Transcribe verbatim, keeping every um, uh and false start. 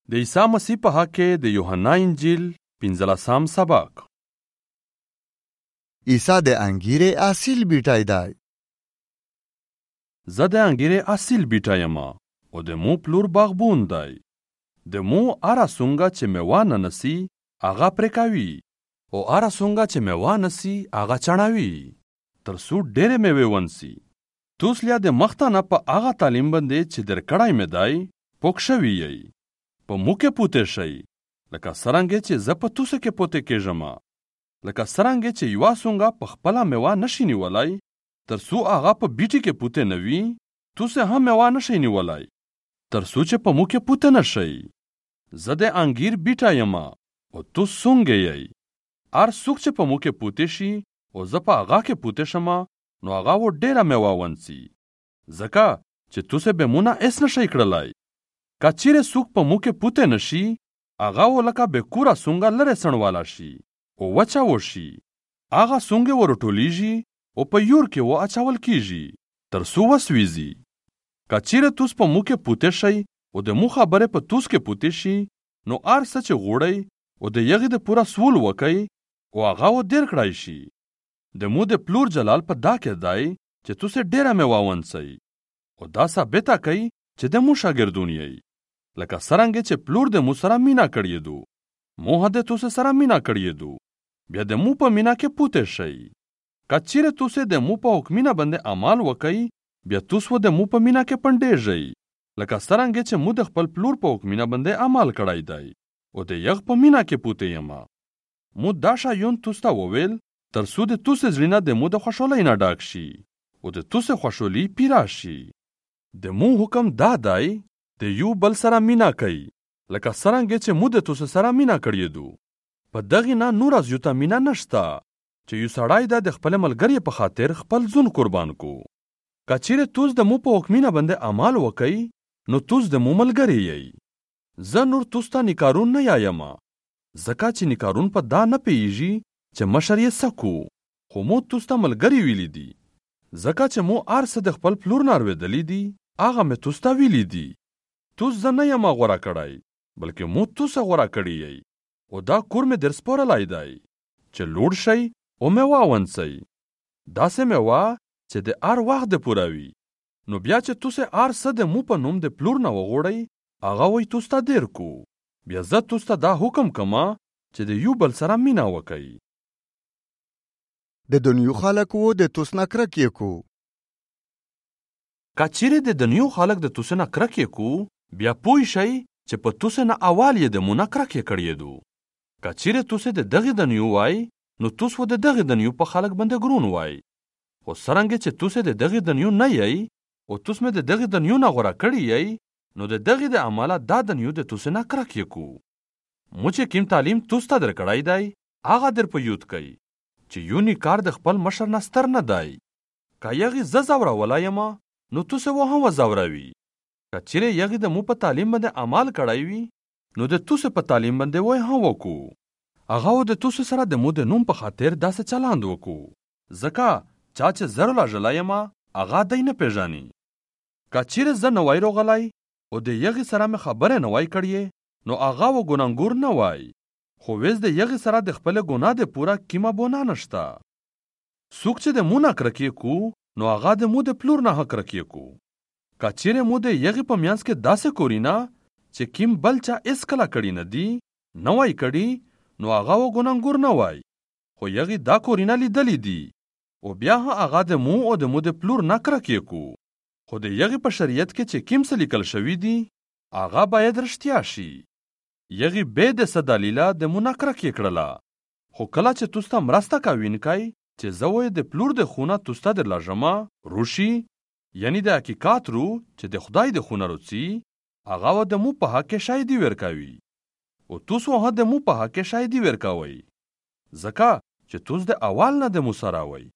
د عیسی مسیح په حق کې د یوحنا انجیل پنځلسم سبق. عیسی د انګیرې اصیل بیټی دی. زه د انګیرې اصیل بیټی یم او د مو پلور باغبون دی. د مو هره څونګه چې میوه نه نسی هغه پرې کوي او هره څونګه چې میوه نسی هغه چڼوي تر څو ډېرې میوې ونسي. توسلیا د مخته نه په هغه تعلیم باندې چې در کړی مې دی پوک شوي یی. په مو کې پوته شئ لکه څرنګه چې زه په توسه کې پوته کېږم. لکه څرنګه چې یوه څونګه په خپله میوه نشي نیولی تر څو هغه په بیټي کې پوته نه وي، توسه هم میوه نشي نیولی تر څو چې په مو کې پوته نه شئ. زه د انګیر بیټه یم او تو څونګې یی. هر څوک چې په مو کې پوته شي او زه په هغه کې پوته شم نو هغه و ډېره میوه ونسي، ځکه چې توسه به مو نه هېڅ نشئ کړلی. که چیرې څوک په مو کې پوته نشي هغه و لکه بېکوره څونګه لرې څڼواله شي او وچه وشي. هغه څونګې ورټولیږي او په یور کې و اچول کیږي تر څو وسویځي. که چیرې توس په مو کې پوته شئ او د مو خبرې په توس کې پوته شي نو هر څه چې غوړئ او د یغې د پوره سول وکئ او هغه و ډېر کړی شي. د مو د پلور جلال په دا کې دی چې توسې ډېره میوه ونسئ او دا ثابته کوي چې د مو شاګردون یئ. لکه څرنګه چې پلور د مو سره مینا کړی دو، مو هم د توسې سره مینا کړی دو. بیا د مو په مینا کې پوته شئ. که چیرې توسې د مو په حکمینه باندې عمل وکئ بیا توس و د مو په مینا کې پنډېږئ. لکه څرنګه چې مو د خپل پلور په حکمینه باندې عمل کړی دی او د یغ په مینا کې پوته یم. مو دا شایون توس ته وویل تر څو د توسې زړه د مو د خوشحالۍ نه ډک شي او د توسې خوشحالي پیرا شي. د مو حکم دا دی د یو بل سره مینا کوي لکه څرنګه چې مو د توسې سره مینا کړی دو. په دغې نه نوره زیاته مینا نشته چې یو سړی دا د خپل ملګري په خاطر خپل ځون قربان کو. که چیرې توس د مو په حکمینه باندې عمل وکئ نو توس د مو ملګری یئ. زه نور توس ته نیکارون نه یایم، ځکه چې نیکارون په دا نه پیږي چې مشر یې څه کو، خو مو توس ته ملګري ویلی دي. ځکه چې مو هر څه د خپل پلور نه اورېدلي دي هغه مې توس ته ویلي دي. توس زه نه یم غوره کړی بلکې مو توسه غوره کړی یئ او دا کور مې در سپارلی دی چې لوړ شئ او میوه ونسئ. داسې میوه چې د هر وخت دپوره وي. نو بیا چې توسې هر څه د مو په نوم د پلور نه وغوړئ هغه وی توس ته دیر کو. بیا زه توس ته دا حکم کما چې د یو بل سره مینا وکئ. د دنیو خلک و د توس نه کرکې کو. که چیرې د دنیو خلک د توسې نه کرکې کو بیا پوه شئ چې په توسې نه اول یې د مو نه کرکې کړی دو. که چیرې توسې د دغې دنیو وای نو توس و د دغې دنیو په خلک باندې ګرون وای. خو څرنګه چې توسې د دغې دنیو نه یئ او توس مې د دغې دنیو نه غوره کړی یئ نو د دغې د عمله دا دنیو د توسې نه کرکې کو. مو چې کوم تعلیم توس ته در کړی دی هغه در په یود کوي چې یو نیکار د خپل مشر نه ستر نه دی. که یغې زه ځورولی یم نو توسې و هم وځوروي. که چیرې یغې د مو په تعلیم باندې عمل کړی وي نو د توسې په تعلیم باندې وی هم وکړو. هغه و د توسې سره د مو د نوم په خاطر داسې چلند وکړو، ځکه چا چې زه راژلی یم هغه دی نه پېژني. که چیرې زه نه وای راغلی او د یغې سره مې خبرې نه وای کړې نو هغه و ګناهګور نه وای. خو ویس د یغې سره د خپلې ګناه د پوره کیمه بونه نشته. څوک چې د مو نه کرکې کو نو هغه د مو د پلور نه هم کرکې کو. که چیرې مو د یغې په منځ کې داسې کورینه چې کیم بل چا هېڅ کله کړي نه دي نه وای کړي نو هغه و ګناهګور نه وای. خو یغې دا کورینه لیدلې دي او بیا هم هغه د مو او د مو د پلور نه کرکې کو. خو د یغې په شریعت کې چې کیم څه لیکل شوي دي هغه باید رښتیا شي. یغې بې د څه دلیله د مو نه کرکې کړله. خو کله چې توس ته مرسته کوونکی چې زه وی د پلور د خونه توس ته درلږمه روشي، یعنی د حقیقت رو چې د خدای د خونه روڅي، هغه و د مو په حق کې شاهدي ورکوي او توس هم د مو په حق کې شاهدي ورکوئ، ځکه چې توس د اول نه د مو سره وئ.